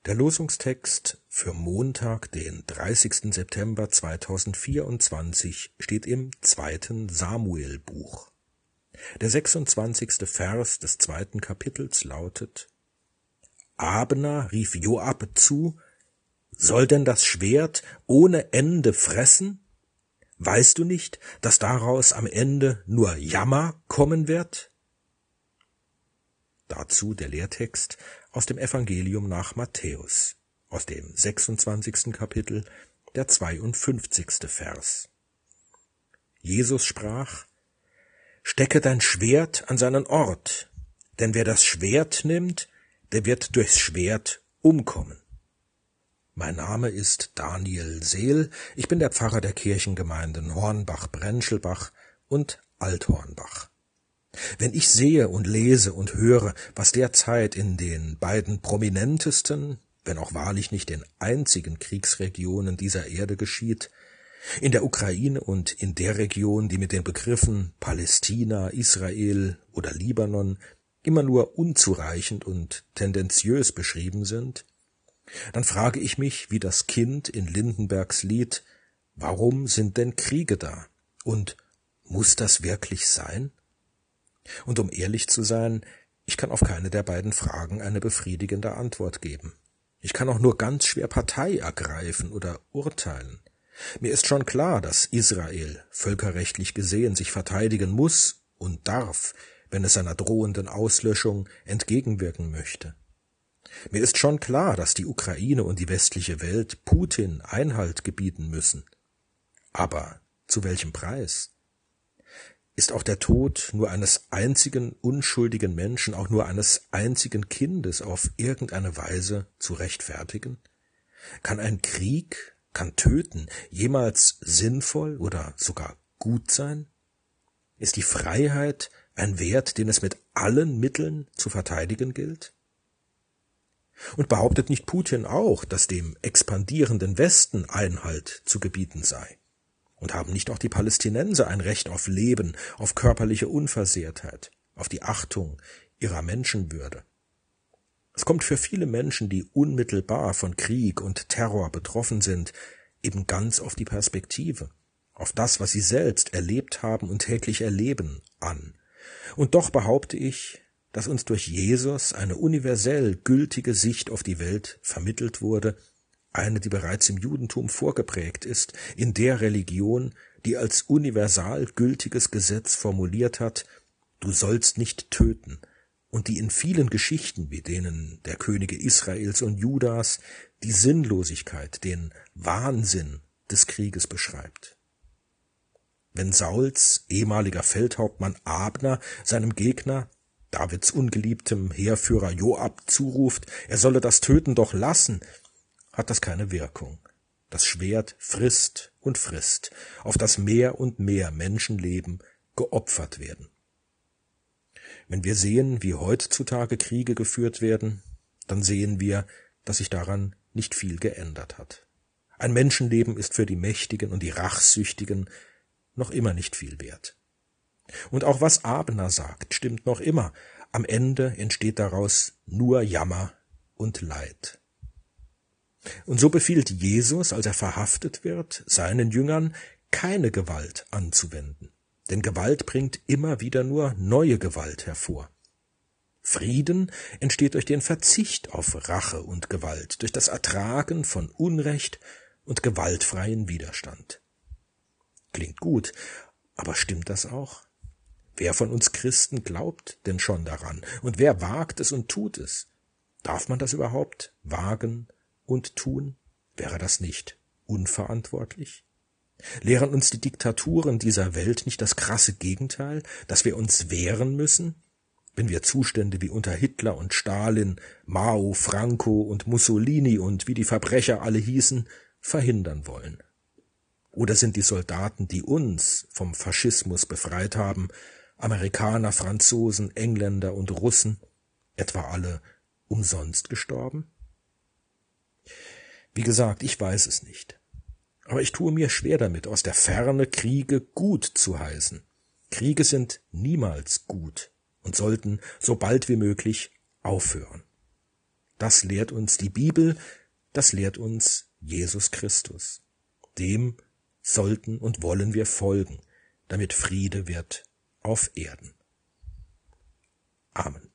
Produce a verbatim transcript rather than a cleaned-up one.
Der Losungstext für Montag, den dreißigsten September zweitausendvierundzwanzig, steht im zweiten Samuelbuch. Der sechsundzwanzigste Vers des zweiten Kapitels lautet: Abner rief Joab zu: Soll denn das Schwert ohne Ende fressen? Weißt du nicht, dass daraus am Ende nur Jammer kommen wird? Dazu der Lehrtext aus dem Evangelium nach Matthäus, aus dem sechsundzwanzigsten Kapitel, der zweiundfünfzigste Vers. Jesus sprach: Stecke dein Schwert an seinen Ort, denn wer das Schwert nimmt, der wird durchs Schwert umkommen. Mein Name ist Daniel Seel, ich bin der Pfarrer der Kirchengemeinden Hornbach-Brenschelbach und Althornbach. Wenn ich sehe und lese und höre, was derzeit in den beiden prominentesten, wenn auch wahrlich nicht den einzigen Kriegsregionen dieser Erde geschieht, in der Ukraine und in der Region, die mit den Begriffen Palästina, Israel oder Libanon immer nur unzureichend und tendenziös beschrieben sind, dann frage ich mich, wie das Kind in Lindenbergs Lied: Warum sind denn Kriege da? Und muss das wirklich sein? Und um ehrlich zu sein, ich kann auf keine der beiden Fragen eine befriedigende Antwort geben. Ich kann auch nur ganz schwer Partei ergreifen oder urteilen. Mir ist schon klar, dass Israel völkerrechtlich gesehen sich verteidigen muss und darf, wenn es seiner drohenden Auslöschung entgegenwirken möchte. Mir ist schon klar, dass die Ukraine und die westliche Welt Putin Einhalt gebieten müssen. Aber zu welchem Preis? Ist auch der Tod nur eines einzigen unschuldigen Menschen, auch nur eines einzigen Kindes auf irgendeine Weise zu rechtfertigen? Kann ein Krieg, kann Töten jemals sinnvoll oder sogar gut sein? Ist die Freiheit ein Wert, den es mit allen Mitteln zu verteidigen gilt? Und behauptet nicht Putin auch, dass dem expandierenden Westen Einhalt zu gebieten sei? Und haben nicht auch die Palästinenser ein Recht auf Leben, auf körperliche Unversehrtheit, auf die Achtung ihrer Menschenwürde? Es kommt für viele Menschen, die unmittelbar von Krieg und Terror betroffen sind, eben ganz auf die Perspektive, auf das, was sie selbst erlebt haben und täglich erleben, an. Und doch behaupte ich, dass uns durch Jesus eine universell gültige Sicht auf die Welt vermittelt wurde, eine, die bereits im Judentum vorgeprägt ist, in der Religion, die als universal gültiges Gesetz formuliert hat: Du sollst nicht töten, und die in vielen Geschichten, wie denen der Könige Israels und Judas, die Sinnlosigkeit, den Wahnsinn des Krieges beschreibt. Wenn Sauls ehemaliger Feldhauptmann Abner seinem Gegner, Davids ungeliebtem Heerführer Joab, zuruft, er solle das Töten doch lassen, hat das keine Wirkung. Das Schwert frisst und frisst, auf das mehr und mehr Menschenleben geopfert werden. Wenn wir sehen, wie heutzutage Kriege geführt werden, dann sehen wir, dass sich daran nicht viel geändert hat. Ein Menschenleben ist für die Mächtigen und die Rachsüchtigen noch immer nicht viel wert. Und auch was Abner sagt, stimmt noch immer. Am Ende entsteht daraus nur Jammer und Leid. Und so befiehlt Jesus, als er verhaftet wird, seinen Jüngern, keine Gewalt anzuwenden. Denn Gewalt bringt immer wieder nur neue Gewalt hervor. Frieden entsteht durch den Verzicht auf Rache und Gewalt, durch das Ertragen von Unrecht und gewaltfreien Widerstand. Klingt gut, aber stimmt das auch? Wer von uns Christen glaubt denn schon daran? Und wer wagt es und tut es? Darf man das überhaupt wagen und tun? Wäre das nicht unverantwortlich? Lehren uns die Diktaturen dieser Welt nicht das krasse Gegenteil, dass wir uns wehren müssen, wenn wir Zustände wie unter Hitler und Stalin, Mao, Franco und Mussolini und wie die Verbrecher alle hießen, verhindern wollen? Oder sind die Soldaten, die uns vom Faschismus befreit haben, Amerikaner, Franzosen, Engländer und Russen, etwa alle umsonst gestorben? Wie gesagt, ich weiß es nicht. Aber ich tue mir schwer damit, aus der Ferne Kriege gut zu heißen. Kriege sind niemals gut und sollten so bald wie möglich aufhören. Das lehrt uns die Bibel, das lehrt uns Jesus Christus. Dem sollten und wollen wir folgen, damit Friede wird auf Erden. Amen.